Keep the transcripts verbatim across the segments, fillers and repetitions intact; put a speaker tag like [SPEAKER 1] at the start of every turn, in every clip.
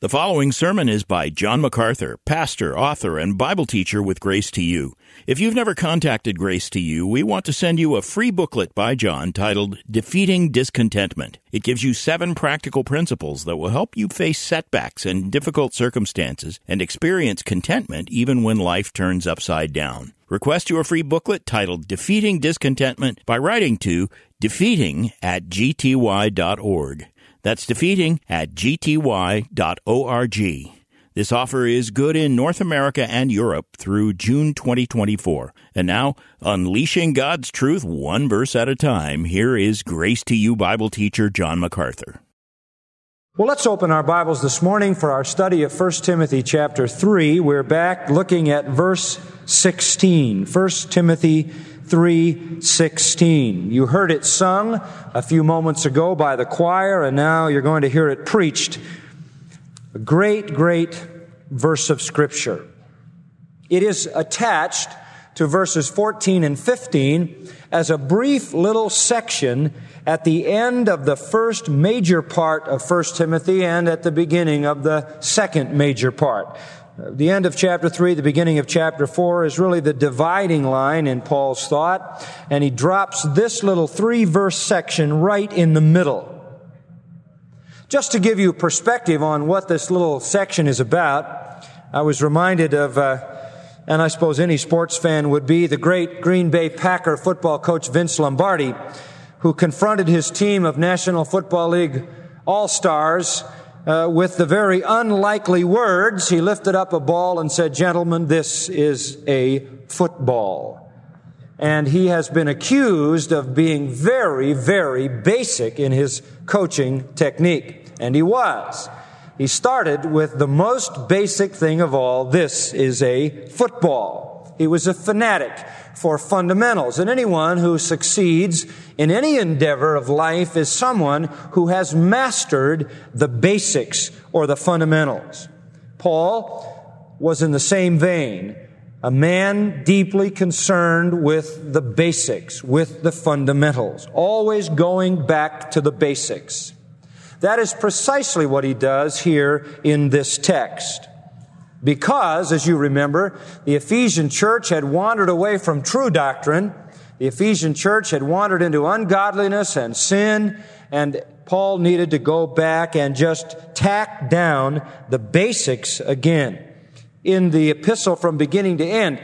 [SPEAKER 1] The following sermon is by John MacArthur, pastor, author, and Bible teacher with Grace to You. If you've never contacted Grace to You, we want to send you a free booklet by John titled Defeating Discontentment. It gives you seven practical principles that will help you face setbacks and difficult circumstances and experience contentment even when life turns upside down. Request your free booklet titled Defeating Discontentment by writing to defeating at g t y dot org. That's defeating at g t y dot org. This offer is good in North America and Europe through June twenty twenty-four. And now, unleashing God's truth one verse at a time, here is Grace to You Bible teacher John MacArthur.
[SPEAKER 2] Well, let's open our Bibles this morning for our study of First Timothy chapter three. We're back looking at verse sixteen. First Timothy three sixteen. You heard it sung a few moments ago by the choir, and now you're going to hear it preached. A great, great verse of Scripture. It is attached to verses fourteen and fifteen as a brief little section at the end of the first major part of First Timothy and at the beginning of the second major part. The end of chapter three, the beginning of chapter four is really the dividing line in Paul's thought, and he drops this little three-verse section right in the middle. Just to give you perspective on what this little section is about, I was reminded of, uh, and I suppose any sports fan would be, the great Green Bay Packer football coach Vince Lombardi, who confronted his team of National Football League All-Stars Uh, with the very unlikely words. He lifted up a ball and said, "Gentlemen, this is a football." And he has been accused of being very, very basic in his coaching technique. And he was. He started with the most basic thing of all. This is a football. He was a fanatic for fundamentals. And anyone who succeeds in any endeavor of life is someone who has mastered the basics or the fundamentals. Paul was in the same vein, a man deeply concerned with the basics, with the fundamentals, always going back to the basics. That is precisely what he does here in this text. Because, as you remember, the Ephesian church had wandered away from true doctrine. The Ephesian church had wandered into ungodliness and sin, and Paul needed to go back and just tack down the basics again. In the epistle from beginning to end,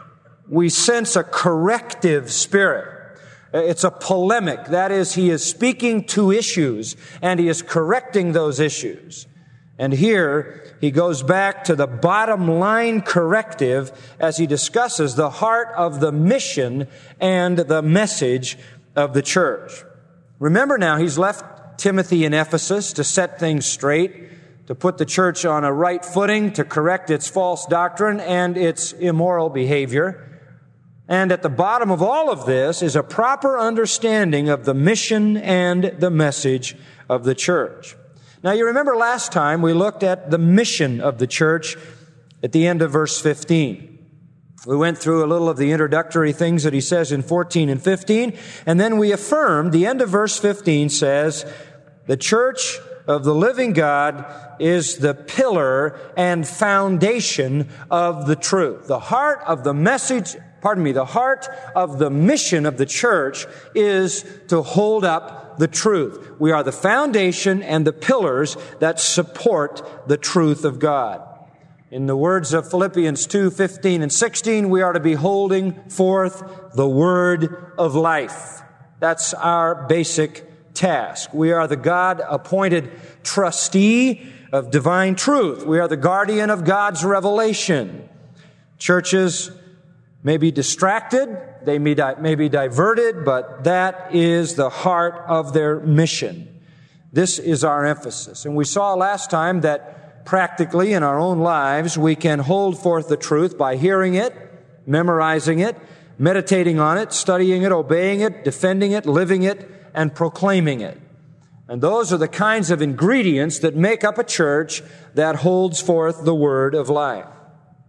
[SPEAKER 2] we sense a corrective spirit. It's a polemic. That is, he is speaking to issues, and he is correcting those issues. And here, he goes back to the bottom line corrective as he discusses the heart of the mission and the message of the church. Remember now, he's left Timothy in Ephesus to set things straight, to put the church on a right footing, to correct its false doctrine and its immoral behavior. And at the bottom of all of this is a proper understanding of the mission and the message of the church. Now, you remember last time we looked at the mission of the church at the end of verse fifteen. We went through a little of the introductory things that he says in fourteen and fifteen, and then we affirmed, the end of verse fifteen says, the church of the living God is the pillar and foundation of the truth. The heart of the message, pardon me, the heart of the mission of the church is to hold up the truth. We are the foundation and the pillars that support the truth of God. In the words of Philippians two fifteen and sixteen, we are to be holding forth the word of life. That's our basic task. We are the God-appointed trustee of divine truth. We are the guardian of God's revelation. Churches may be distracted, they may, di- may be diverted, but that is the heart of their mission. This is our emphasis. And we saw last time that practically in our own lives, we can hold forth the truth by hearing it, memorizing it, meditating on it, studying it, obeying it, defending it, living it, and proclaiming it. And those are the kinds of ingredients that make up a church that holds forth the word of life.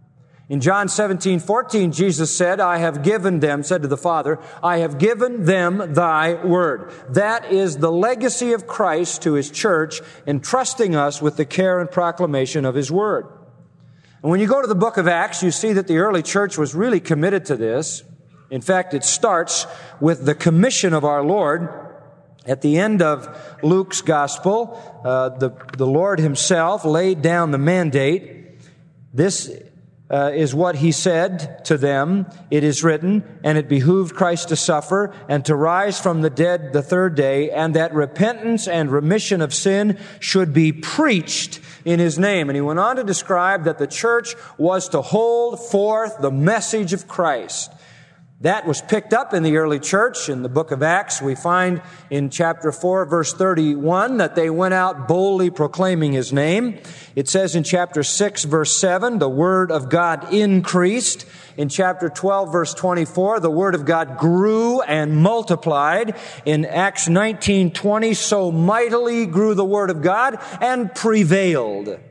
[SPEAKER 2] In John seventeen fourteen, Jesus said, I have given them, said to the Father, I have given them thy word. That is the legacy of Christ to his church, entrusting us with the care and proclamation of his word. And when you go to the book of Acts, you see that the early church was really committed to this. In fact, it starts with the commission of our Lord. At the end of Luke's gospel, uh, the, the Lord himself laid down the mandate. This uh, is what he said to them. It is written, and it behooved Christ to suffer and to rise from the dead the third day, and that repentance and remission of sin should be preached in his name. And he went on to describe that the church was to hold forth the message of Christ. That was picked up in the early church. In the book of Acts, we find in chapter four, verse thirty-one, that they went out boldly proclaiming his name. It says in chapter six, verse seven, the word of God increased. In chapter twelve, verse twenty-four, the word of God grew and multiplied. In Acts nineteen twenty, so mightily grew the word of God and prevailed.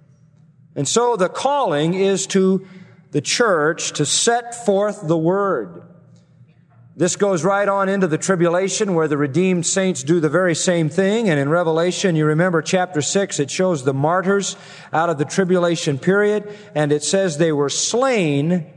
[SPEAKER 2] And so the calling is to the church to set forth the word. This goes right on into the tribulation, where the redeemed saints do the very same thing. And in Revelation, you remember chapter six, it shows the martyrs out of the tribulation period. And it says they were slain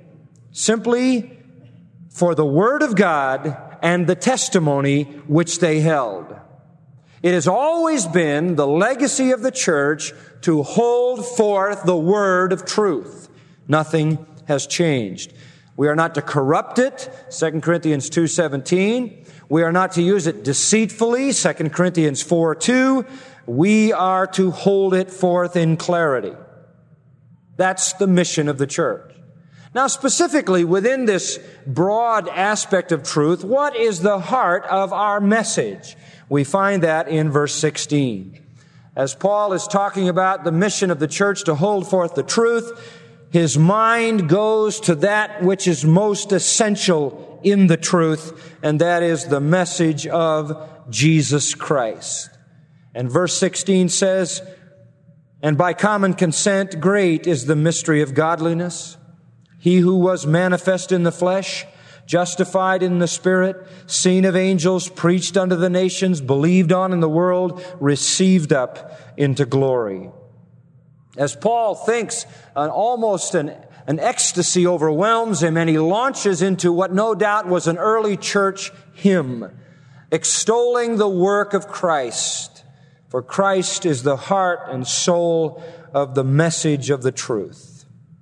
[SPEAKER 2] simply for the word of God and the testimony which they held. It has always been the legacy of the church to hold forth the word of truth. Nothing has changed. We are not to corrupt it, Second Corinthians two seventeen. We are not to use it deceitfully, Second Corinthians four two. We are to hold it forth in clarity. That's the mission of the church. Now, specifically within this broad aspect of truth, what is the heart of our message? We find that in verse sixteen. As Paul is talking about the mission of the church to hold forth the truth, his mind goes to that which is most essential in the truth, and that is the message of Jesus Christ. And verse sixteen says, and by common consent, great is the mystery of godliness. He who was manifest in the flesh, justified in the Spirit, seen of angels, preached unto the nations, believed on in the world, received up into glory. As Paul thinks, an almost an, an ecstasy overwhelms him, and he launches into what no doubt was an early church hymn, extolling the work of Christ. For Christ is the heart and soul of the message of the truth.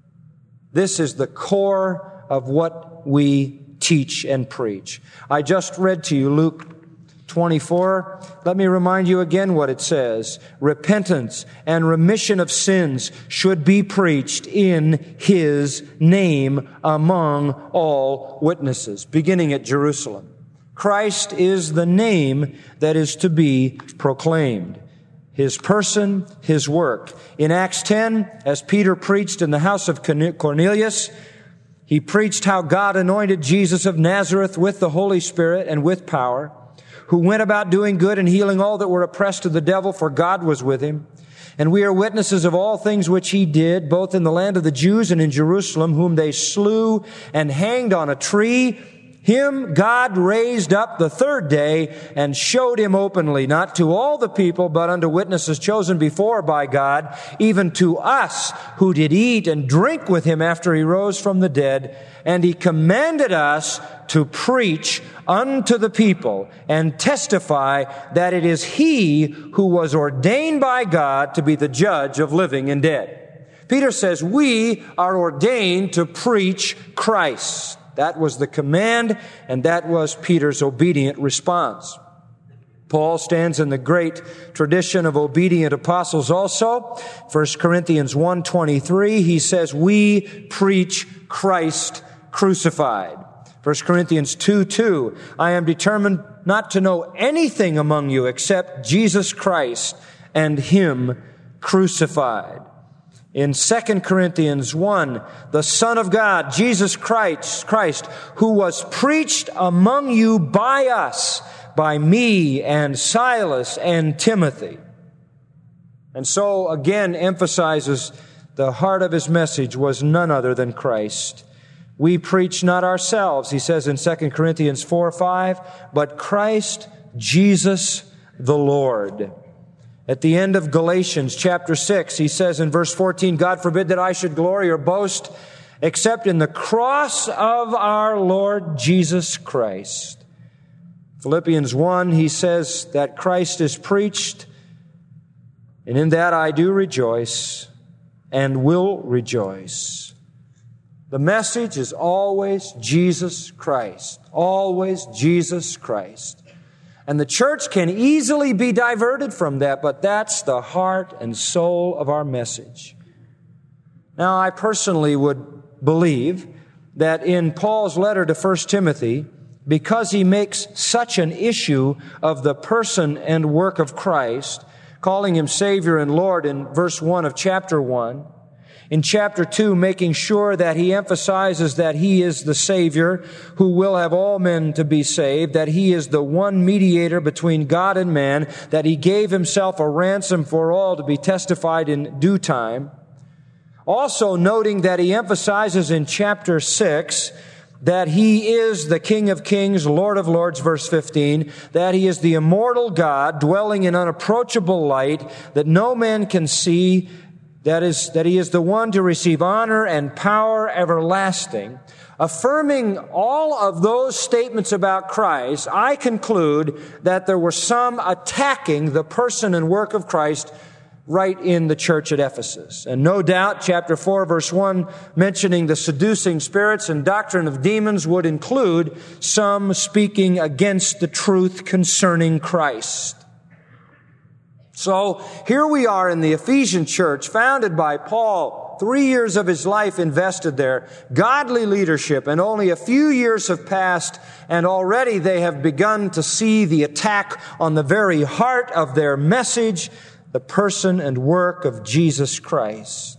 [SPEAKER 2] This is the core of what we teach and preach. I just read to you Luke twenty-four. Let me remind you again what it says. Repentance and remission of sins should be preached in his name among all witnesses, beginning at Jerusalem. Christ is the name that is to be proclaimed. His person, his work. In Acts ten, as Peter preached in the house of Cornelius, he preached how God anointed Jesus of Nazareth with the Holy Spirit and with power, who went about doing good and healing all that were oppressed of the devil, for God was with him. And we are witnesses of all things which he did, both in the land of the Jews and in Jerusalem, whom they slew and hanged on a tree. Him God raised up the third day and showed him openly, not to all the people, but unto witnesses chosen before by God, even to us who did eat and drink with him after he rose from the dead. And he commanded us to preach unto the people and testify that it is he who was ordained by God to be the judge of living and dead. Peter says we are ordained to preach Christ. That was the command, and that was Peter's obedient response. Paul stands in the great tradition of obedient apostles also. First Corinthians one twenty-three, he says, we preach Christ crucified. First Corinthians two two, I am determined not to know anything among you except Jesus Christ and him crucified. In Second Corinthians one, the Son of God, Jesus Christ, Christ, who was preached among you by us, by me and Silas and Timothy. And so again emphasizes The heart of his message was none other than Christ. We preach not ourselves, he says in Second Corinthians four five, but Christ Jesus the Lord. At the end of Galatians chapter six, he says in verse fourteen, God forbid that I should glory or boast except in the cross of our Lord Jesus Christ. Philippians one, he says that Christ is preached, and in that I do rejoice and will rejoice. The message is always Jesus Christ. Always Jesus Christ. And the church can easily be diverted from that, but that's the heart and soul of our message. Now, I personally would believe that in Paul's letter to First Timothy, because he makes such an issue of the person and work of Christ, calling him Savior and Lord in verse one of chapter one, in chapter two, making sure that he emphasizes that he is the Savior who will have all men to be saved, that he is the one mediator between God and man, that he gave himself a ransom for all to be testified in due time. Also noting that he emphasizes in chapter six that he is the King of Kings, Lord of Lords, verse fifteen, that he is the immortal God dwelling in unapproachable light that no man can see, that is, that he is the one to receive honor and power everlasting. Affirming all of those statements about Christ, I conclude that there were some attacking the person and work of Christ right in the church at Ephesus. And no doubt, chapter four, verse one, mentioning the seducing spirits and doctrine of demons would include some speaking against the truth concerning Christ. So here we are in the Ephesian church, founded by Paul, three years of his life invested there, godly leadership, and only a few years have passed, and already they have begun to see the attack on the very heart of their message, the person and work of Jesus Christ.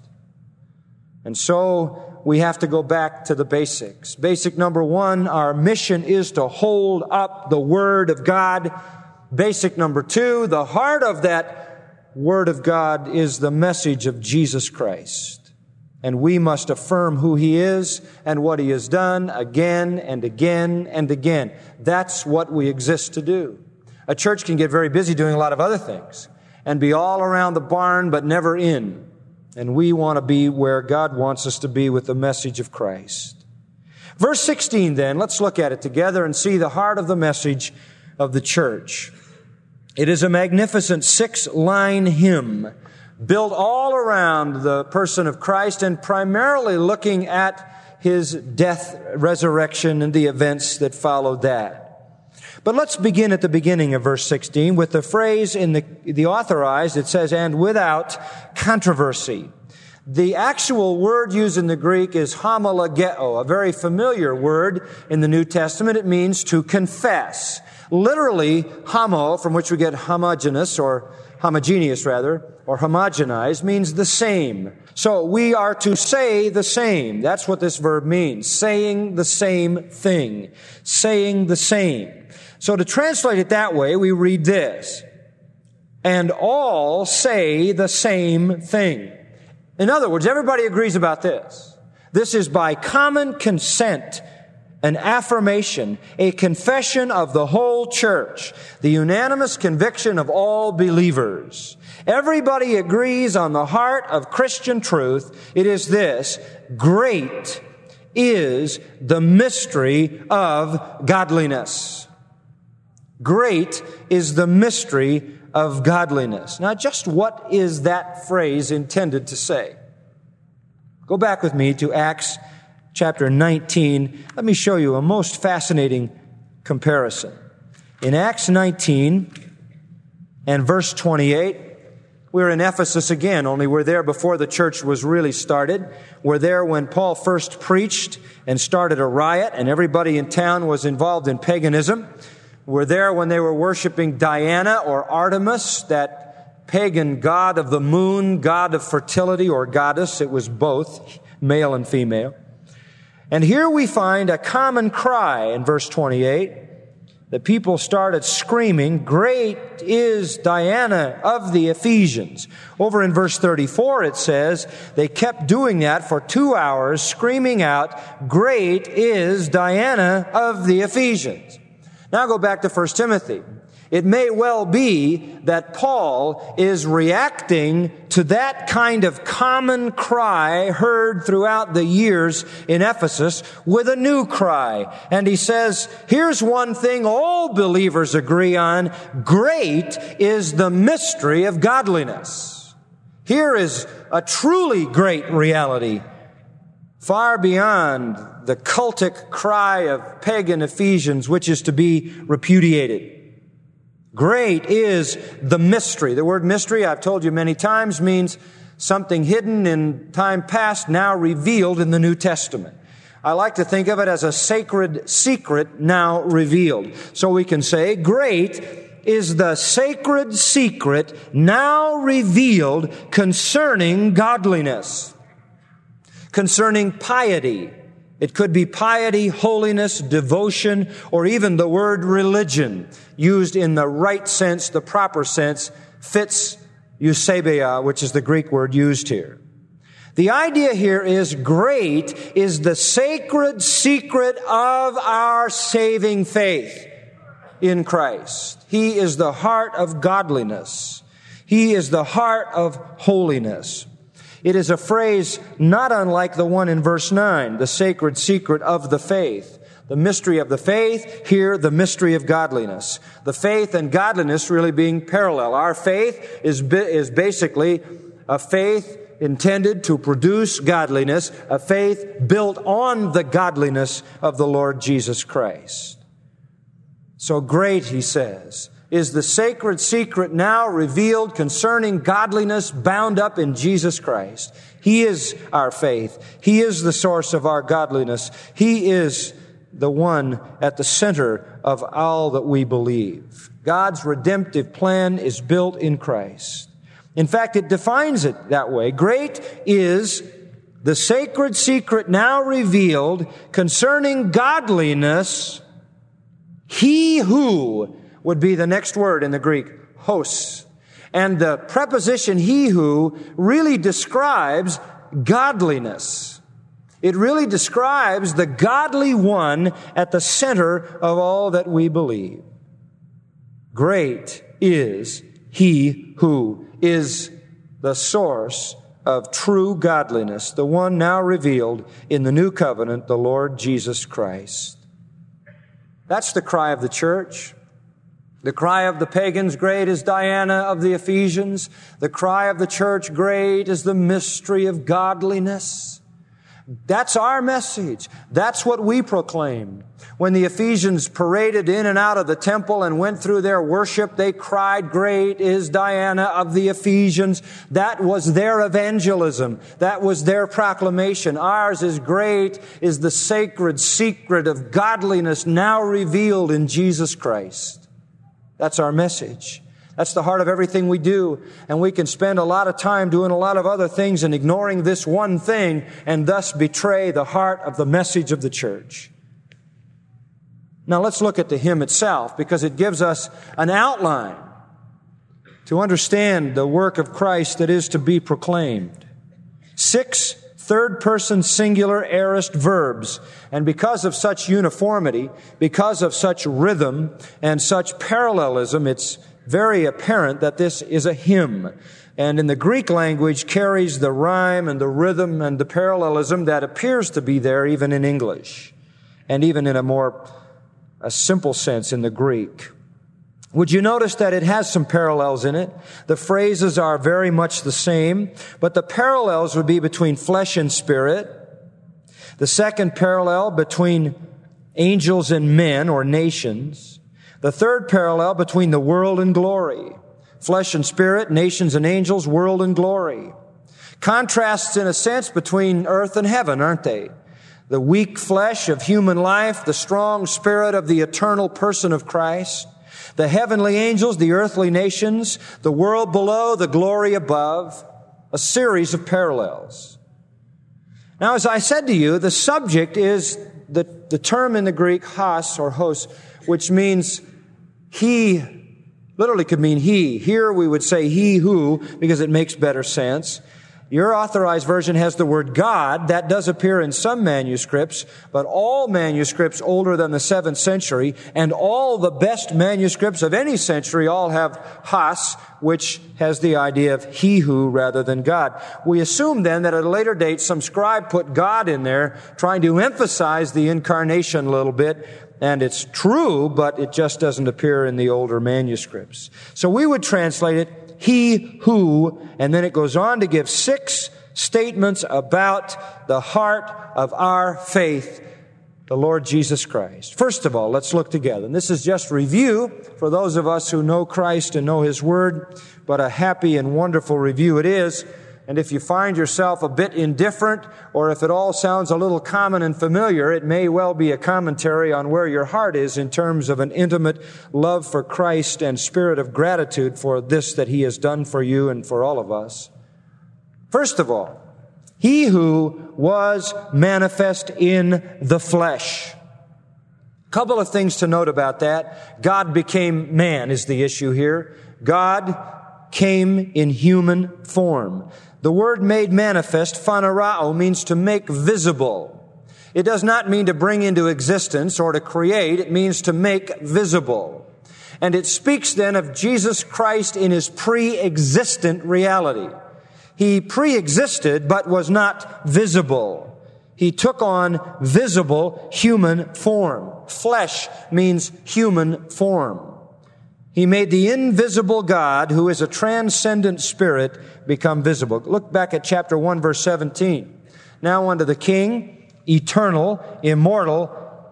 [SPEAKER 2] And so we have to go back to the basics. Basic number one, our mission is to hold up the Word of God. Basic number two, the heart of that Word of God is the message of Jesus Christ. And we must affirm who He is and what He has done again and again and again. That's what we exist to do. A church can get very busy doing a lot of other things and be all around the barn but never in. And we want to be where God wants us to be with the message of Christ. Verse sixteen then, let's look at it together and see the heart of the message of the church. It is a magnificent six-line hymn built all around the person of Christ and primarily looking at His death, resurrection, and the events that followed that. But let's begin at the beginning of verse sixteen with the phrase in the, the authorized. It says, and without controversy. The actual word used in the Greek is homologeo, a very familiar word in the New Testament. It means to confess. Literally, homo, from which we get homogeneous or homogeneous rather, or homogenized, means the same. So we are to say the same. That's what this verb means. Saying the same thing. Saying the same. So to translate it that way, we read this. And all say the same thing. In other words, everybody agrees about this. This is by common consent, an affirmation, a confession of the whole church, the unanimous conviction of all believers. Everybody agrees on the heart of Christian truth. It is this: great is the mystery of godliness. Great is the mystery of godliness. Now, just what is that phrase intended to say? Go back with me to Acts chapter nineteen. Let me show you a most fascinating comparison. In Acts nineteen and verse twenty-eight, we're in Ephesus again, only we're there before the church was really started. We're there when Paul first preached and started a riot, and everybody in town was involved in paganism. We're there when they were worshiping Diana or Artemis, that pagan god of the moon, god of fertility or goddess. It was both, male and female. And here we find a common cry in verse twenty-eight. the people started screaming, "Great is Diana of the Ephesians." Over in verse thirty-four it says, they kept doing that for two hours, screaming out, "Great is Diana of the Ephesians." Now go back to First Timothy. It may well be that Paul is reacting to that kind of common cry heard throughout the years in Ephesus with a new cry. And he says, here's one thing all believers agree on: great is the mystery of godliness. Here is a truly great reality, far beyond the cultic cry of pagan Ephesians, which is to be repudiated. Great is the mystery. The word mystery, I've told you many times, means something hidden in time past, now revealed in the New Testament. I like to think of it as a sacred secret now revealed. So we can say, great is the sacred secret now revealed concerning godliness, concerning piety. It could be piety, holiness, devotion, or even the word religion, used in the right sense, the proper sense, fits eusebeia, which is the Greek word used here. The idea here is great is the sacred secret of our saving faith in Christ. He is the heart of godliness. He is the heart of holiness. It is a phrase not unlike the one in verse nine, the sacred secret of the faith. The mystery of the faith, here the mystery of godliness. The faith and godliness really being parallel. Our faith is, is basically a faith intended to produce godliness, a faith built on the godliness of the Lord Jesus Christ. So great, he says, is the sacred secret now revealed concerning godliness bound up in Jesus Christ. He is our faith. He is the source of our godliness. He is the one at the center of all that we believe. God's redemptive plan is built in Christ. In fact, it defines it that way. Great is the sacred secret now revealed concerning godliness. He who would be the next word in the Greek, hos. And the preposition he who really describes godliness. It really describes the godly one at the center of all that we believe. Great is he who is the source of true godliness, the one now revealed in the new covenant, the Lord Jesus Christ. That's the cry of the church. The cry of the pagans, great is Diana of the Ephesians. The cry of the church, great is the mystery of godliness. That's our message. That's what we proclaim. When the Ephesians paraded in and out of the temple and went through their worship, they cried, great is Diana of the Ephesians. That was their evangelism. That was their proclamation. Ours is great is the sacred secret of godliness now revealed in Jesus Christ. That's our message. That's the heart of everything we do. And we can spend a lot of time doing a lot of other things and ignoring this one thing and thus betray the heart of the message of the church. Now let's look at the hymn itself, because it gives us an outline to understand the work of Christ that is to be proclaimed. Six third-person singular aorist verbs. And because of such uniformity, because of such rhythm and such parallelism, it's very apparent that this is a hymn. And in the Greek language carries the rhyme and the rhythm and the parallelism that appears to be there even in English, and even in a more a simple sense in the Greek. Would you notice that it has some parallels in it? The phrases are very much the same, but the parallels would be between flesh and spirit. The second parallel between angels and men or nations. The third parallel between the world and glory. Flesh and spirit, nations and angels, world and glory. Contrasts in a sense between earth and heaven, aren't they? The weak flesh of human life, the strong spirit of the eternal person of Christ. The heavenly angels, the earthly nations, the world below, the glory above, a series of parallels. Now, as I said to you, the subject is the, the term in the Greek, hos or hos, which means he, literally could mean he. Here we would say he who, because it makes better sense. Your Authorized Version has the word God. That does appear in some manuscripts, but all manuscripts older than the seventh century, and all the best manuscripts of any century all have hos, which has the idea of he who rather than God. We assume then that at a later date some scribe put God in there, trying to emphasize the incarnation a little bit, and it's true, but it just doesn't appear in the older manuscripts. So we would translate it, he who, and then it goes on to give six statements about the heart of our faith, the Lord Jesus Christ. First of all, let's look together. And this is just review for those of us who know Christ and know His Word, but a happy and wonderful review it is. And if you find yourself a bit indifferent, or if it all sounds a little common and familiar, it may well be a commentary on where your heart is in terms of an intimate love for Christ and spirit of gratitude for this that He has done for you and for all of us. First of all, He who was manifest in the flesh. A couple of things to note about that. God became man is the issue here. God came in human form. The word made manifest, phanerao, means to make visible. It does not mean to bring into existence or to create. It means to make visible. And it speaks then of Jesus Christ in His pre-existent reality. He pre-existed but was not visible. He took on visible human form. Flesh means human form. He made the invisible God, who is a transcendent spirit, become visible. Look back at chapter one, verse seventeen. Now unto the King, eternal, immortal,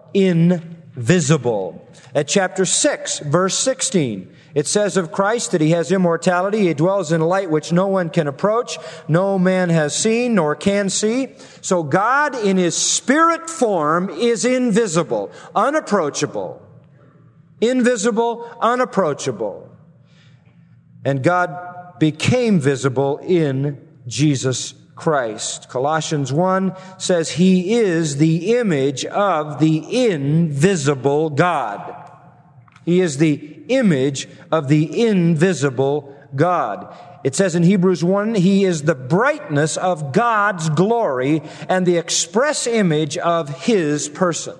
[SPEAKER 2] invisible. At chapter six, verse sixteen, it says of Christ that He has immortality. He dwells in light which no one can approach, no man has seen nor can see. So God in His spirit form is invisible, unapproachable. Invisible, unapproachable. And God became visible in Jesus Christ. Colossians one says He is the image of the invisible God. He is the image of the invisible God. It says in Hebrews one, He is the brightness of God's glory and the express image of His person.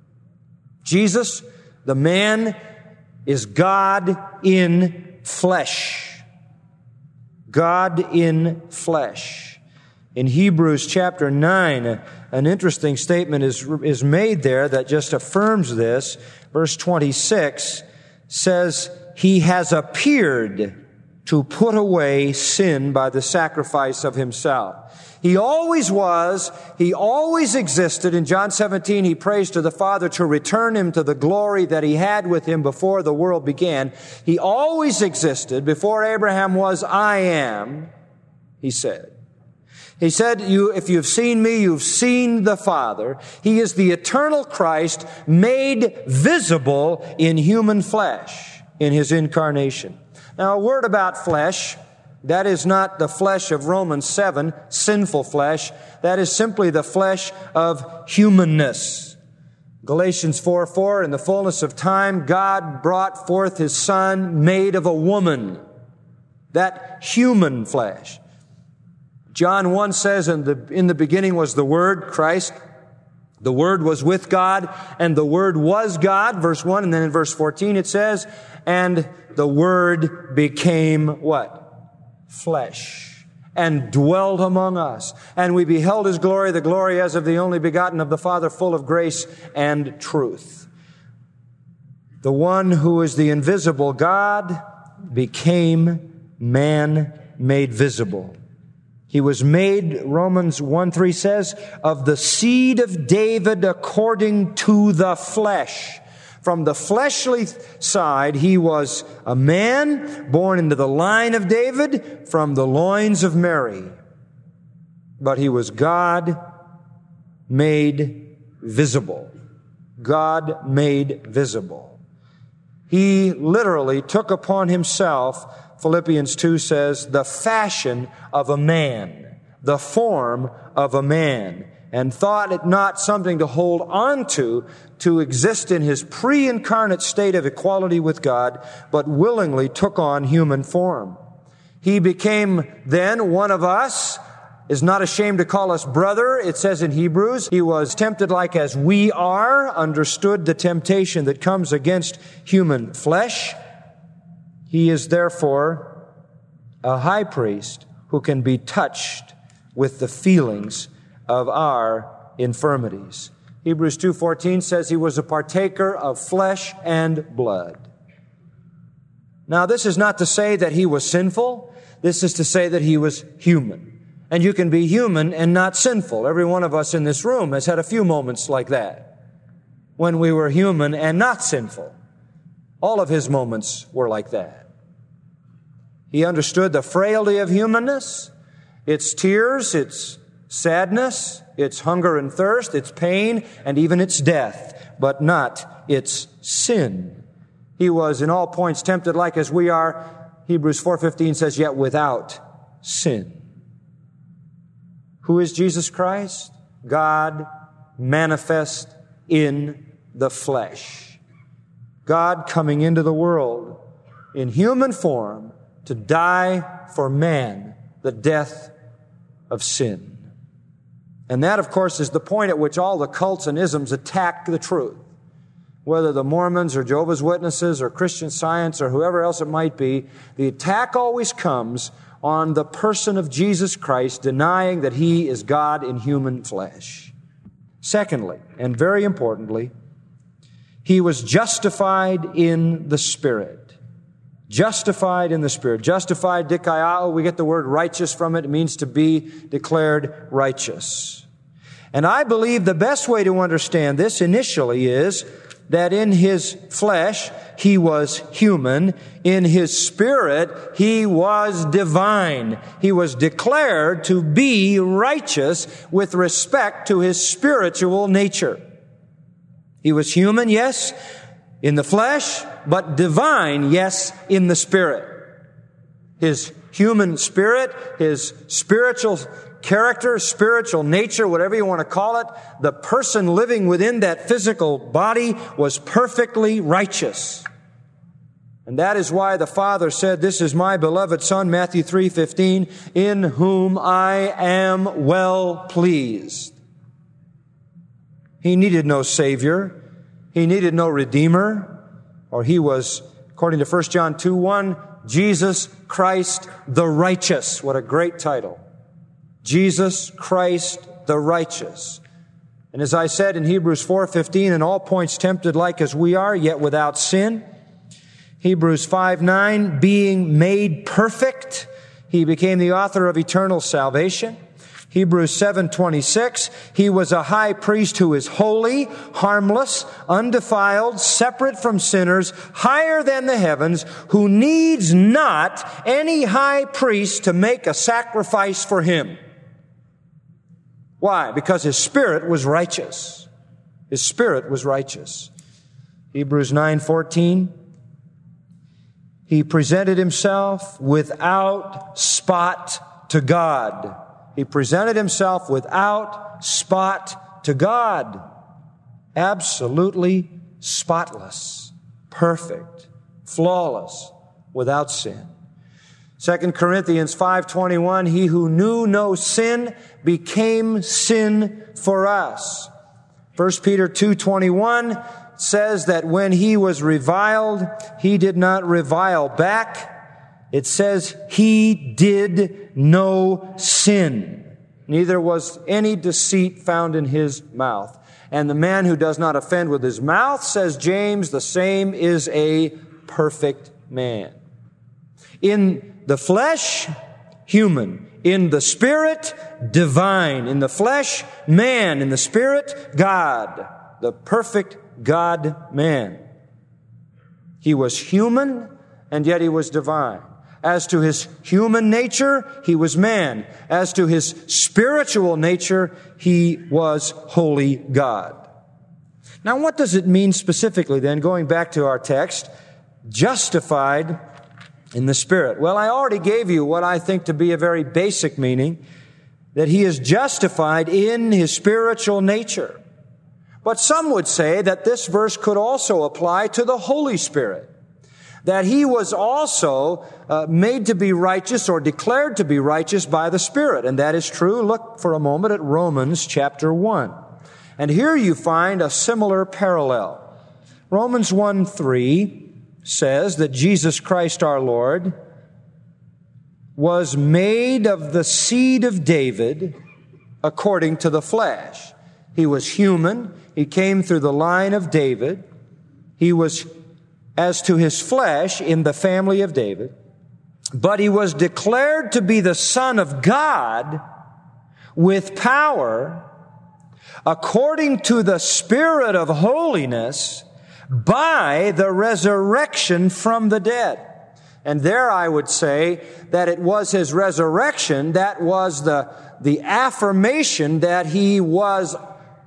[SPEAKER 2] Jesus, the man, is God in flesh. God in flesh. In Hebrews chapter nine, an interesting statement is, is made there that just affirms this. Verse twenty-six says, He has appeared to put away sin by the sacrifice of Himself. He always was, He always existed. In John seventeen, He prays to the Father to return Him to the glory that He had with Him before the world began. He always existed. Before Abraham was, I am, He said. He said, "You, if you've seen me, you've seen the Father." He is the eternal Christ made visible in human flesh, in His incarnation. Now, a word about flesh. That is not the flesh of Romans seven, sinful flesh. That is simply the flesh of humanness. Galatians four four, in the fullness of time, God brought forth His Son, made of a woman. That human flesh. John one says, in the, in the beginning was the Word, Christ. The Word was with God, and the Word was God, verse one. And then in verse fourteen it says, and the Word became what? Flesh, and dwelt among us. And we beheld His glory, the glory as of the only begotten of the Father, full of grace and truth. The one who is the invisible God became man made visible. He was made, Romans one three says, of the seed of David according to the flesh. From the fleshly side, He was a man born into the line of David from the loins of Mary. But He was God made visible. God made visible. He literally took upon Himself, Philippians two says, the fashion of a man, the form of a man. and thought it not something to hold on to, to exist in his pre-incarnate state of equality with God, but willingly took on human form. He became then one of us, is not ashamed to call us brother. It says in Hebrews, he was tempted like as we are, understood the temptation that comes against human flesh. He is therefore a high priest who can be touched with the feelings of our infirmities. Hebrews two fourteen says he was a partaker of flesh and blood. Now, this is not to say that he was sinful. This is to say that he was human. And you can be human and not sinful. Every one of us in this room has had a few moments like that, when we were human and not sinful. All of his moments were like that. He understood the frailty of humanness, its tears, its sadness, its hunger and thirst, its pain, and even its death, but not its sin. He was in all points tempted like as we are. Hebrews four fifteen says, yet without sin. Who is Jesus Christ? God manifest in the flesh. God coming into the world in human form to die for man, the death of sin. And that, of course, is the point at which all the cults and isms attack the truth. Whether the Mormons or Jehovah's Witnesses or Christian Science or whoever else it might be, the attack always comes on the person of Jesus Christ, denying that He is God in human flesh. Secondly, and very importantly, He was justified in the Spirit. Justified in the Spirit. Justified, dikaiao, we get the word righteous from it. It means to be declared righteous. And I believe the best way to understand this initially is that in His flesh, He was human. In His spirit, He was divine. He was declared to be righteous with respect to His spiritual nature. He was human, yes, in the flesh, but divine, yes, in the spirit. His human spirit, His spiritual character, spiritual nature, whatever you want to call it, the person living within that physical body was perfectly righteous. And that is why the Father said, this is my beloved Son, Matthew three fifteen, in whom I am well pleased. He needed no Savior. He needed no Redeemer. Or He was, according to First John two one, Jesus Christ the righteous. What a great title. Jesus Christ the righteous. And as I said in Hebrews four fifteen, in all points tempted like as we are, yet without sin. Hebrews five nine, being made perfect, He became the author of eternal salvation. Hebrews seven twenty-six, He was a high priest who is holy, harmless, undefiled, separate from sinners, higher than the heavens, who needs not any high priest to make a sacrifice for Him. Why? Because His Spirit was righteous. His Spirit was righteous. Hebrews nine fourteen, He presented Himself without spot to God. He presented Himself without spot to God. Absolutely spotless, perfect, flawless, without sin. Second Corinthians five twenty-one, He who knew no sin became sin for us. First Peter two twenty-one says that when He was reviled, He did not revile back. It says He did no sin. Neither was any deceit found in His mouth. And the man who does not offend with his mouth, says James, the same is a perfect man. In the flesh, human. In the spirit, divine. In the flesh, man. In the spirit, God. The perfect God-man. He was human, and yet He was divine. As to His human nature, He was man. As to His spiritual nature, He was holy God. Now, what does it mean specifically then, going back to our text, justified in the Spirit? Well, I already gave you what I think to be a very basic meaning, that he is justified in his spiritual nature. But some would say that this verse could also apply to the Holy Spirit, that he was also uh, made to be righteous or declared to be righteous by the Spirit. And that is true. Look for a moment at Romans chapter one. And here you find a similar parallel. Romans one three says that Jesus Christ our Lord was made of the seed of David according to the flesh. He was human. He came through the line of David. He was, as to his flesh, in the family of David. But he was declared to be the Son of God with power according to the Spirit of holiness by the resurrection from the dead. And there I would say that it was his resurrection that was the, the affirmation that he was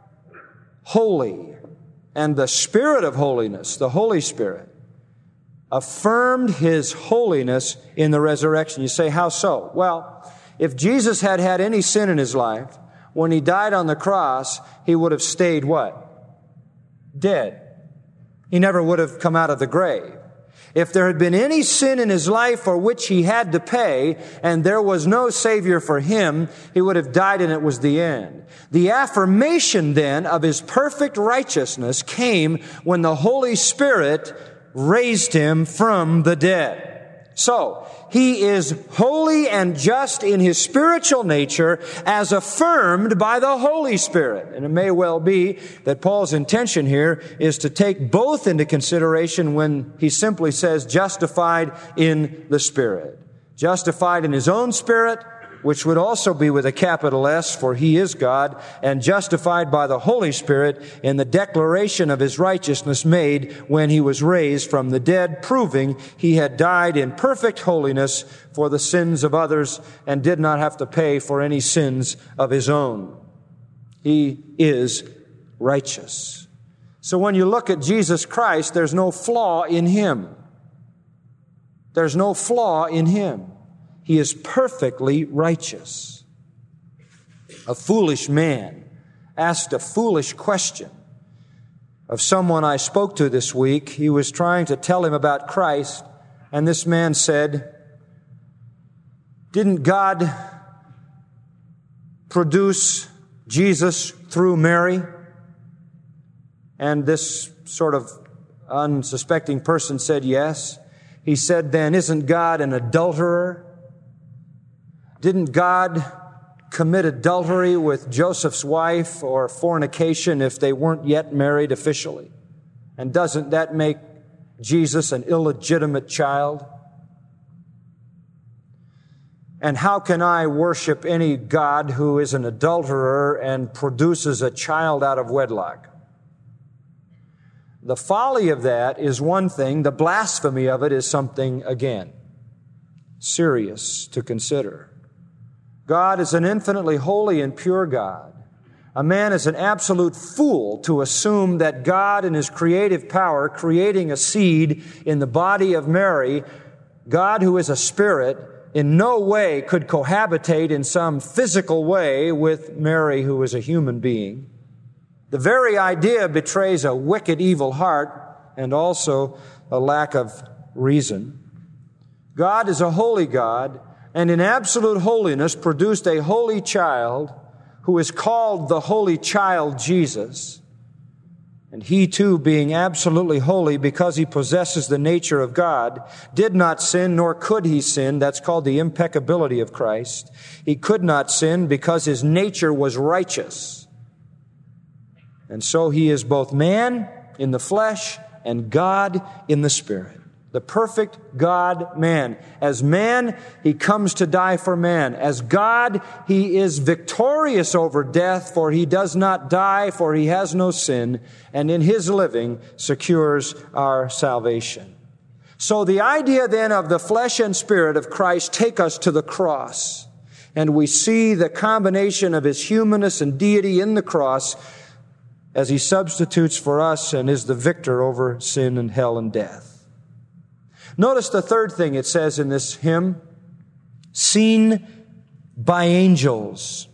[SPEAKER 2] holy. And the Spirit of holiness, the Holy Spirit, affirmed his holiness in the resurrection. You say, how so? Well, if Jesus had had any sin in his life, when he died on the cross, he would have stayed what? Dead. He never would have come out of the grave. If there had been any sin in his life for which he had to pay, and there was no Savior for him, he would have died and it was the end. The affirmation then of his perfect righteousness came when the Holy Spirit raised him from the dead. So, he is holy and just in his spiritual nature as affirmed by the Holy Spirit. And it may well be that Paul's intention here is to take both into consideration when he simply says justified in the Spirit. Justified in his own spirit, which would also be with a capital S, for he is God, and justified by the Holy Spirit in the declaration of his righteousness made when he was raised from the dead, proving he had died in perfect holiness for the sins of others and did not have to pay for any sins of his own. He is righteous. So when you look at Jesus Christ, there's no flaw in him. There's no flaw in him. He is perfectly righteous. A foolish man asked a foolish question of someone I spoke to this week. He was trying to tell him about Christ, and this man said, "Didn't God produce Jesus through Mary?" And this sort of unsuspecting person said, "Yes." He said, "Then isn't God an adulterer? Didn't God commit adultery with Joseph's wife or fornication if they weren't yet married officially? And doesn't that make Jesus an illegitimate child? And how can I worship any God who is an adulterer and produces a child out of wedlock?" The folly of that is one thing. The blasphemy of it is something, again, serious to consider. God is an infinitely holy and pure God. A man is an absolute fool to assume that God in his creative power, creating a seed in the body of Mary, God who is a spirit, in no way could cohabitate in some physical way with Mary who is a human being. The very idea betrays a wicked, evil heart and also a lack of reason. God is a holy God, and in absolute holiness produced a holy child who is called the Holy Child Jesus. And he too, being absolutely holy because he possesses the nature of God, did not sin, nor could he sin. That's called the impeccability of Christ. He could not sin because his nature was righteous. And so he is both man in the flesh and God in the spirit. The perfect God-man. As man, he comes to die for man. As God, he is victorious over death, for he does not die, for he has no sin, and in his living secures our salvation. So the idea then of the flesh and spirit of Christ take us to the cross. And we see the combination of his humanness and deity in the cross as he substitutes for us and is the victor over sin and hell and death. Notice the third thing it says in this hymn, seen by angels.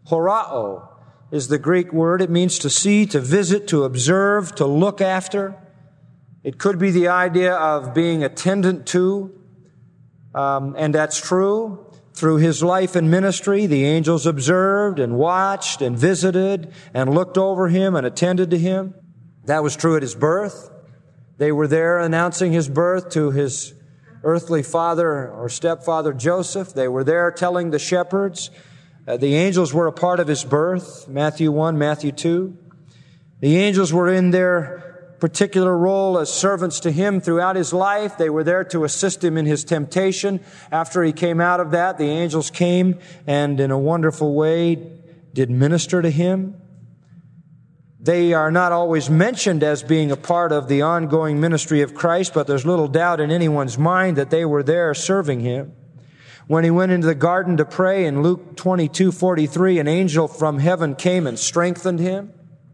[SPEAKER 2] Horao is the Greek word. It means to see, to visit, to observe, to look after. It could be the idea of being attendant to, um, and that's true. Through his life and ministry, the angels observed and watched and visited and looked over him and attended to him. That was true at his birth. They were there announcing his birth to his earthly father or stepfather Joseph. They were there telling the shepherds. Uh, the angels were a part of his birth, Matthew one, Matthew two. The angels were in their particular role as servants to him throughout his life. They were there to assist him in his temptation. After he came out of that, the angels came and in a wonderful way did minister to him. They are not always mentioned as being a part of the ongoing ministry of Christ, but there's little doubt in anyone's mind that they were there serving him. When he went into the garden to pray in Luke twenty-two forty-three, an angel from heaven came and strengthened him.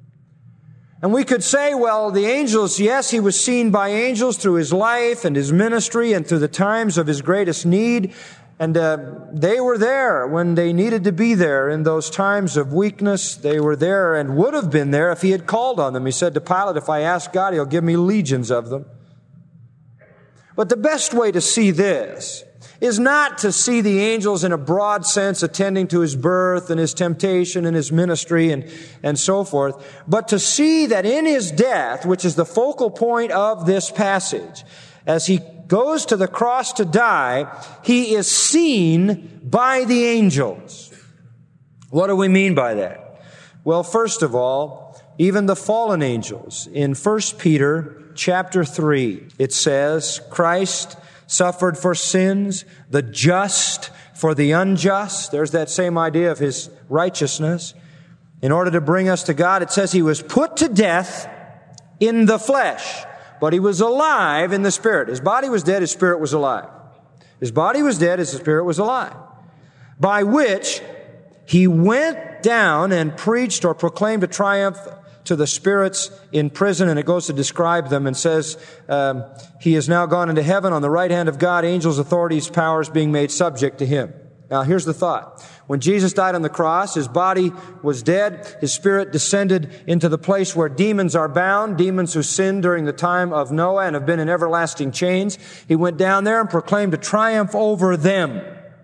[SPEAKER 2] And we could say, well, the angels, yes, he was seen by angels through his life and his ministry and through the times of his greatest need. And uh, they were there when they needed to be there in those times of weakness. They were there and would have been there if he had called on them. He said to Pilate, if I ask God, he'll give me legions of them. But the best way to see this is not to see the angels in a broad sense attending to his birth and his temptation and his ministry and, and so forth, but to see that in his death, which is the focal point of this passage, as he goes to the cross to die, he is seen by the angels. What do we mean by that? Well, first of all, even the fallen angels. In First Peter chapter three, it says, Christ suffered for sins, the just for the unjust. There's that same idea of his righteousness. In order to bring us to God, it says he was put to death in the flesh, but he was alive in the spirit. His body was dead, his spirit was alive. His body was dead, his spirit was alive. By which he went down and preached or proclaimed a triumph to the spirits in prison, and it goes to describe them and says, um, he is now gone into heaven on the right hand of God, angels, authorities, powers being made subject to him. Now here's the thought. When Jesus died on the cross, his body was dead, his spirit descended into the place where demons are bound, demons who sinned during the time of Noah and have been in everlasting chains. He went down there and proclaimed a triumph over them.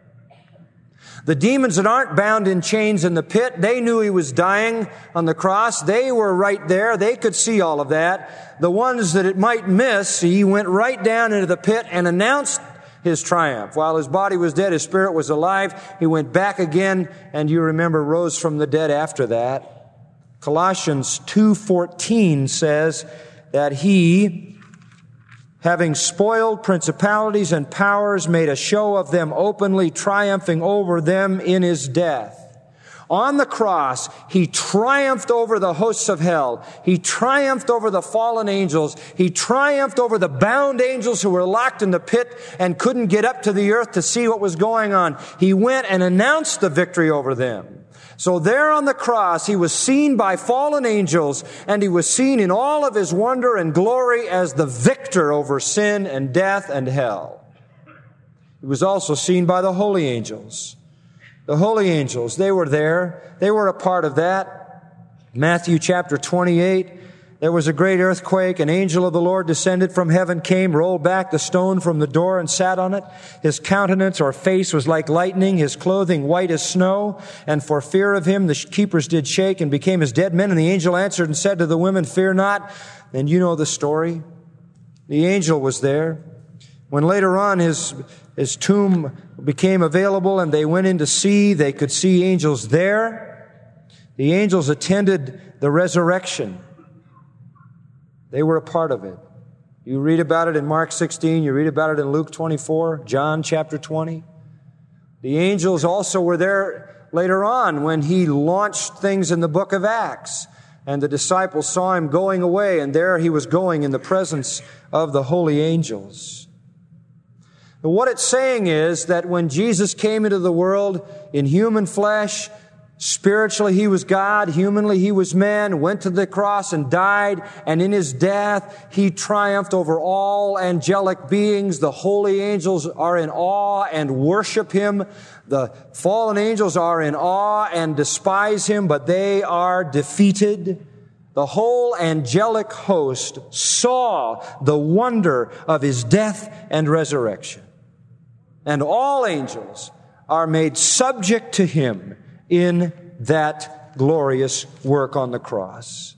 [SPEAKER 2] The demons that aren't bound in chains in the pit, they knew he was dying on the cross. They were right there. They could see all of that. The ones that it might miss, he went right down into the pit and announced his triumph. While his body was dead, his spirit was alive. He went back again, and you remember rose from the dead after that. Colossians two fourteen says that he, having spoiled principalities and powers, made a show of them openly, triumphing over them in his death. On the cross, he triumphed over the hosts of hell. He triumphed over the fallen angels. He triumphed over the bound angels who were locked in the pit and couldn't get up to the earth to see what was going on. He went and announced the victory over them. So there on the cross, he was seen by fallen angels, and he was seen in all of his wonder and glory as the victor over sin and death and hell. He was also seen by the holy angels. The holy angels, they were there. They were a part of that. Matthew chapter twenty-eight, there was a great earthquake. An angel of the Lord descended from heaven, came, rolled back the stone from the door and sat on it. His countenance or face was like lightning, his clothing white as snow. And for fear of him, the keepers did shake and became as dead men. And the angel answered and said to the women, fear not. And you know the story. The angel was there. When later on his, his tomb became available and they went in to see, they could see angels there. The angels attended the resurrection. They were a part of it. You read about it in Mark sixteen. You read about it in Luke twenty-four, John chapter twenty. The angels also were there later on when he launched things in the book of Acts. And the disciples saw him going away, and there he was going in the presence of the holy angels. But what it's saying is that when Jesus came into the world in human flesh, Spiritually, he was God. Humanly, he was man, went to the cross and died. And in his death, he triumphed over all angelic beings. The holy angels are in awe and worship him. The fallen angels are in awe and despise him, but they are defeated. The whole angelic host saw the wonder of his death and resurrection. And all angels are made subject to him in that glorious work on the cross.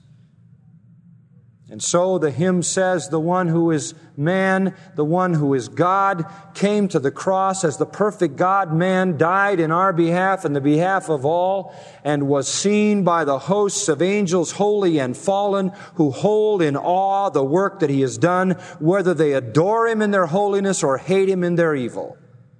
[SPEAKER 2] And so the hymn says, the one who is man, the one who is God, came to the cross as the perfect God-man, died in our behalf and the behalf of all, and was seen by the hosts of angels, holy and fallen, who hold in awe the work that he has done, whether they adore him in their holiness or hate him in their evil.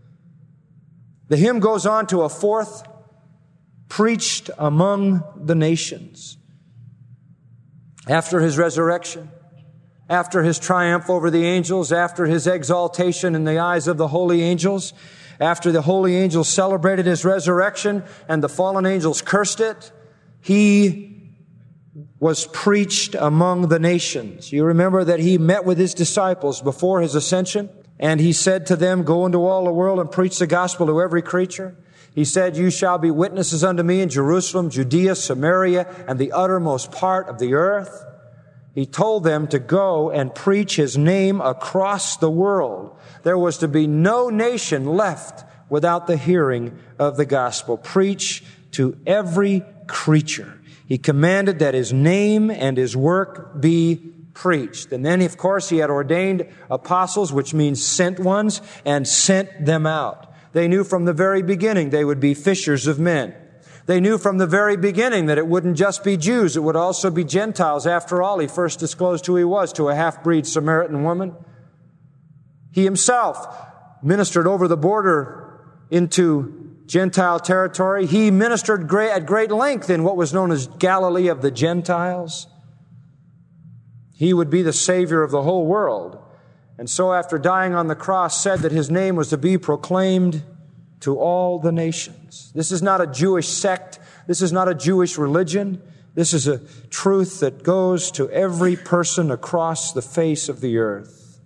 [SPEAKER 2] The hymn goes on to a fourth, preached among the nations. After his resurrection, after his triumph over the angels, after his exaltation in the eyes of the holy angels, after the holy angels celebrated his resurrection and the fallen angels cursed it, he was preached among the nations. You remember that he met with his disciples before his ascension, and he said to them, go into all the world and preach the gospel to every creature. He said, you shall be witnesses unto me in Jerusalem, Judea, Samaria, and the uttermost part of the earth. He told them to go and preach his name across the world. There was to be no nation left without the hearing of the gospel. Preach to every creature. He commanded that his name and his work be preached. And then, of course, he had ordained apostles, which means sent ones, and sent them out. They knew from the very beginning they would be fishers of men. They knew from the very beginning that it wouldn't just be Jews, it would also be Gentiles. After all, he first disclosed who he was to a half-breed Samaritan woman. He himself ministered over the border into Gentile territory. He ministered great, at great length in what was known as Galilee of the Gentiles. He would be the Savior of the whole world. And so after dying on the cross, said that his name was to be proclaimed to all the nations. This is not a Jewish sect. This is not a Jewish religion. This is a truth that goes to every person across the face of the earth.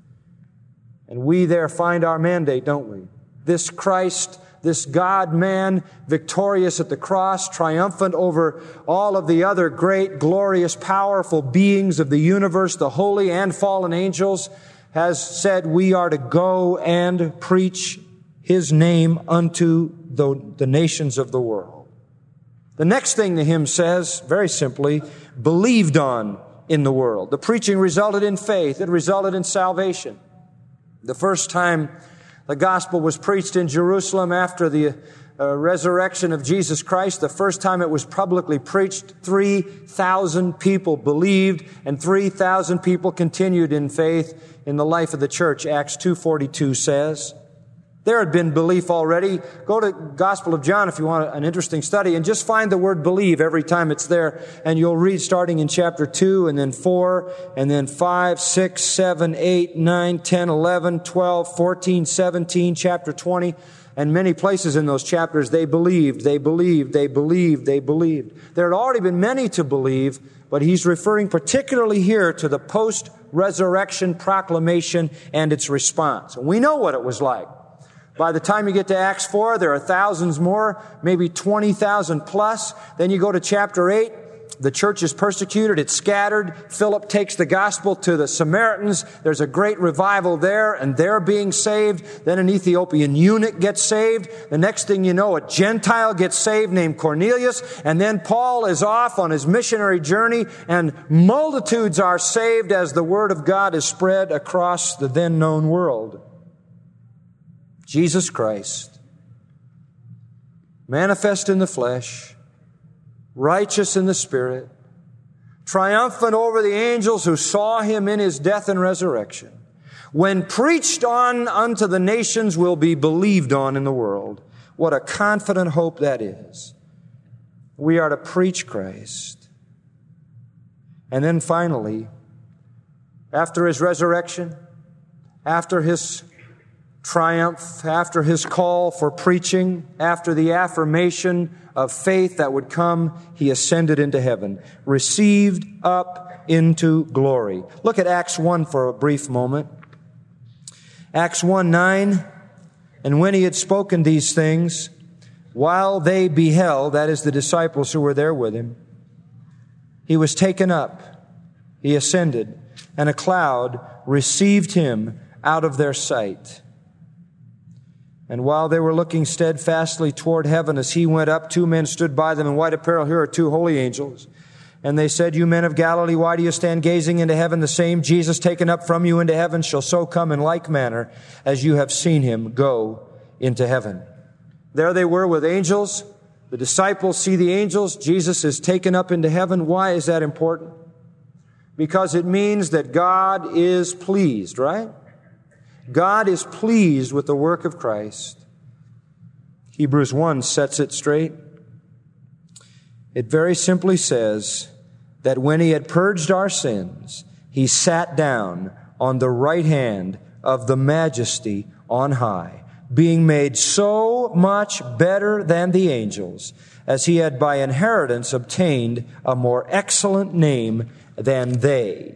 [SPEAKER 2] And we there find our mandate, don't we? This Christ, this God-man, victorious at the cross, triumphant over all of the other great, glorious, powerful beings of the universe, the holy and fallen angels, has said we are to go and preach his name unto the, the nations of the world. The next thing the hymn says, very simply, believed on in the world. The preaching resulted in faith. It resulted in salvation. The first time the gospel was preached in Jerusalem after the uh, resurrection of Jesus Christ, the first time it was publicly preached, three thousand people believed and three thousand people continued in faith in the life of the church, Acts two forty-two says. There had been belief already. Go to Gospel of John if you want an interesting study and just find the word believe every time it's there. And you'll read starting in chapter two and then four and then five, six, seven, eight, nine, ten, eleven, twelve, fourteen, seventeen, chapter twenty. And many places in those chapters they believed, they believed, they believed, they believed. There had already been many to believe, but he's referring particularly here to the post-resurrection proclamation and its response. And we know what it was like. By the time you get to Acts four, there are thousands more, maybe twenty thousand plus. Then you go to chapter eight, the church is persecuted, it's scattered. Philip takes the gospel to the Samaritans. There's a great revival there, and they're being saved. Then an Ethiopian eunuch gets saved. The next thing you know, a Gentile gets saved named Cornelius. And then Paul is off on his missionary journey, and multitudes are saved as the word of God is spread across the then known world. Jesus Christ, manifest in the flesh, righteous in the Spirit, triumphant over the angels who saw him in his death and resurrection, when preached on unto the nations will be believed on in the world. What a confident hope that is. We are to preach Christ. And then finally, after his resurrection, after his triumph, after his call for preaching, after the affirmation of faith that would come, he ascended into heaven, received up into glory. Look at Acts one for a brief moment. Acts one nine, and when he had spoken these things, while they beheld, that is the disciples who were there with him, he was taken up, he ascended, and a cloud received him out of their sight. And while they were looking steadfastly toward heaven as he went up, two men stood by them in white apparel. Here are two holy angels. And they said, "You men of Galilee, why do you stand gazing into heaven? The same Jesus taken up from you into heaven shall so come in like manner as you have seen him go into heaven." There they were with angels. The disciples see the angels. Jesus is taken up into heaven. Why is that important? Because it means that God is pleased, right? God is pleased with the work of Christ. Hebrews one sets it straight. It very simply says that when he had purged our sins, he sat down on the right hand of the Majesty on high, being made so much better than the angels, as he had by inheritance obtained a more excellent name than they.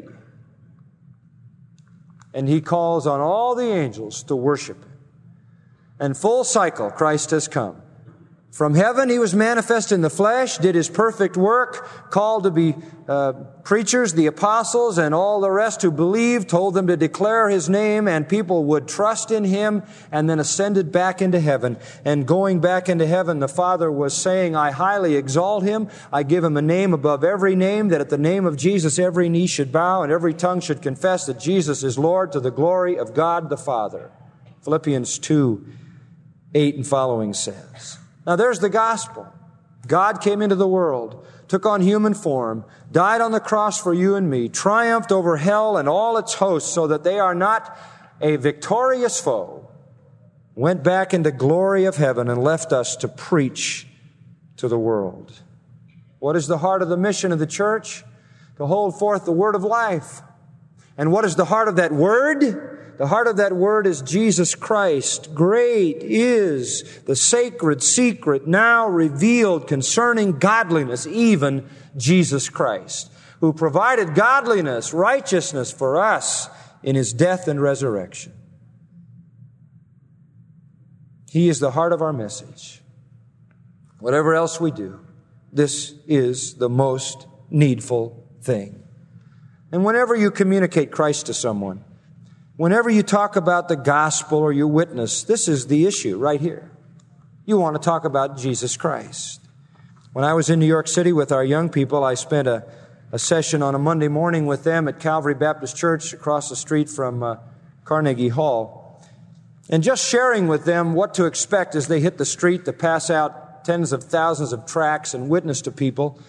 [SPEAKER 2] And he calls on all the angels to worship him. And full cycle, Christ has come. From heaven, he was manifest in the flesh, did his perfect work, called to be uh, preachers, the apostles, and all the rest who believed, told them to declare his name, and people would trust in him, and then ascended back into heaven. And going back into heaven, the Father was saying, "I highly exalt him. I give him a name above every name, that at the name of Jesus every knee should bow, and every tongue should confess that Jesus is Lord, to the glory of God the Father." Philippians two, eight and following says. Now there's the gospel. God came into the world, took on human form, died on the cross for you and me, triumphed over hell and all its hosts so that they are not a victorious foe, went back into glory of heaven and left us to preach to the world. What is the heart of the mission of the church? To hold forth the word of life. And what is the heart of that word? The heart of that word is Jesus Christ. Great is the sacred secret now revealed concerning godliness, even Jesus Christ, who provided godliness, righteousness for us in his death and resurrection. He is the heart of our message. Whatever else we do, this is the most needful thing. And whenever you communicate Christ to someone, whenever you talk about the gospel or you witness, this is the issue right here. You want to talk about Jesus Christ. When I was in New York City with our young people, I spent a, a session on a Monday morning with them at Calvary Baptist Church across the street from uh, Carnegie Hall. And just sharing with them what to expect as they hit the street to pass out tens of thousands of tracts and witness to people.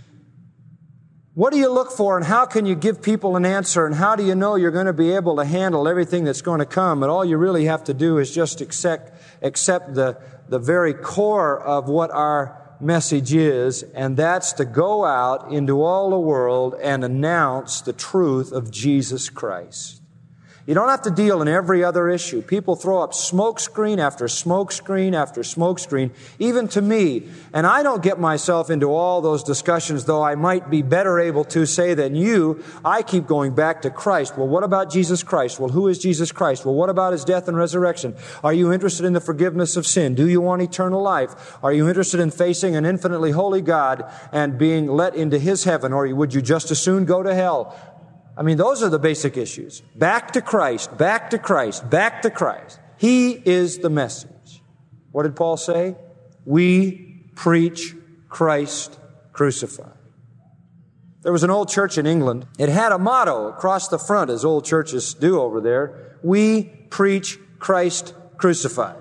[SPEAKER 2] What do you look for, and how can you give people an answer, and how do you know you're going to be able to handle everything that's going to come? And all you really have to do is just accept, accept the, the very core of what our message is, and that's to go out into all the world and announce the truth of Jesus Christ. You don't have to deal in every other issue. People throw up smoke screen after smoke screen after smoke screen, even to me. And I don't get myself into all those discussions, though I might be better able to say than you. I keep going back to Christ. Well, what about Jesus Christ? Well, who is Jesus Christ? Well, what about his death and resurrection? Are you interested in the forgiveness of sin? Do you want eternal life? Are you interested in facing an infinitely holy God and being let into his heaven? Or would you just as soon go to hell? I mean, those are the basic issues. Back to Christ, back to Christ, back to Christ. He is the message. What did Paul say? We preach Christ crucified. There was an old church in England. It had a motto across the front, as old churches do over there. We preach Christ crucified.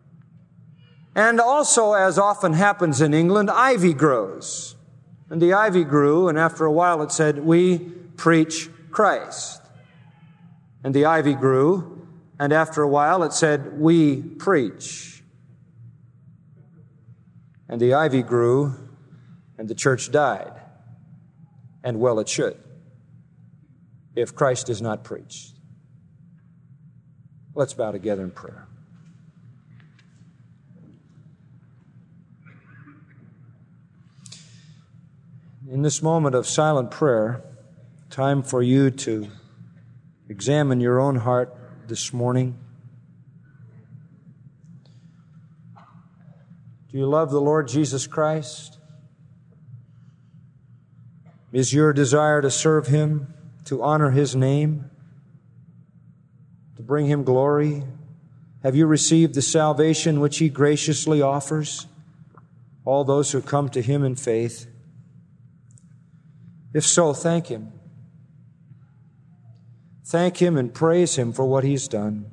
[SPEAKER 2] And also, as often happens in England, ivy grows. And the ivy grew, and after a while it said, we preach Christ. And the ivy grew, and after a while it said, we preach. And the ivy grew, and the church died. And well it should, if Christ is not preached. Let's bow together in prayer. In this moment of silent prayer, time for you to examine your own heart this morning. Do you love the Lord Jesus Christ? Is your desire to serve Him, to honor His name, to bring Him glory? Have you received the salvation which He graciously offers all those who come to Him in faith? If so, thank Him. Thank Him and praise Him for what He's done.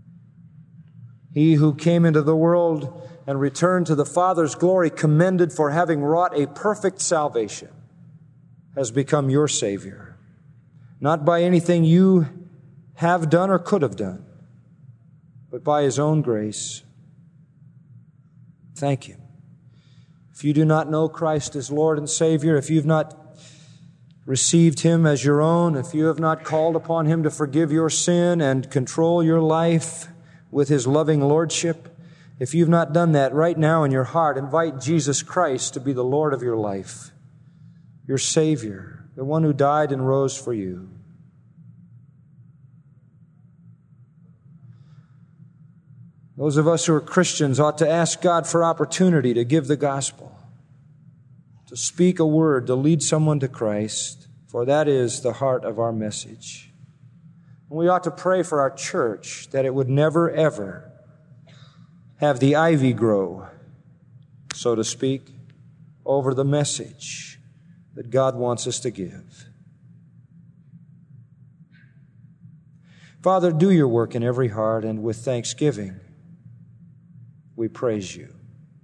[SPEAKER 2] He who came into the world and returned to the Father's glory, commended for having wrought a perfect salvation, has become your Savior. Not by anything you have done or could have done, but by His own grace. Thank Him. If you do not know Christ as Lord and Savior, if you've not received Him as your own, if you have not called upon Him to forgive your sin and control your life with His loving lordship, if you've not done that right now in your heart, invite Jesus Christ to be the Lord of your life, your Savior, the one who died and rose for you. Those of us who are Christians ought to ask God for opportunity to give the gospel, to speak a word, to lead someone to Christ, for that is the heart of our message. And we ought to pray for our church that it would never, ever have the ivy grow, so to speak, over the message that God wants us to give. Father, do your work in every heart, and with thanksgiving, we praise you.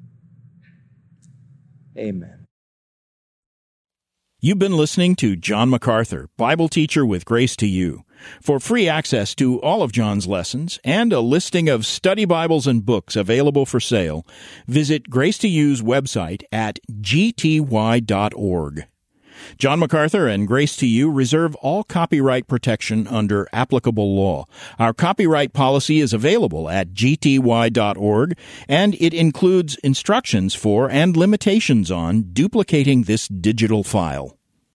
[SPEAKER 2] Amen.
[SPEAKER 1] You've been listening to John MacArthur, Bible teacher with Grace to You. For free access to all of John's lessons and a listing of study Bibles and books available for sale, visit Grace to You's website at g t y dot org. John MacArthur and Grace to You reserve all copyright protection under applicable law. Our copyright policy is available at g t y dot org, and it includes instructions for and limitations on duplicating this digital file.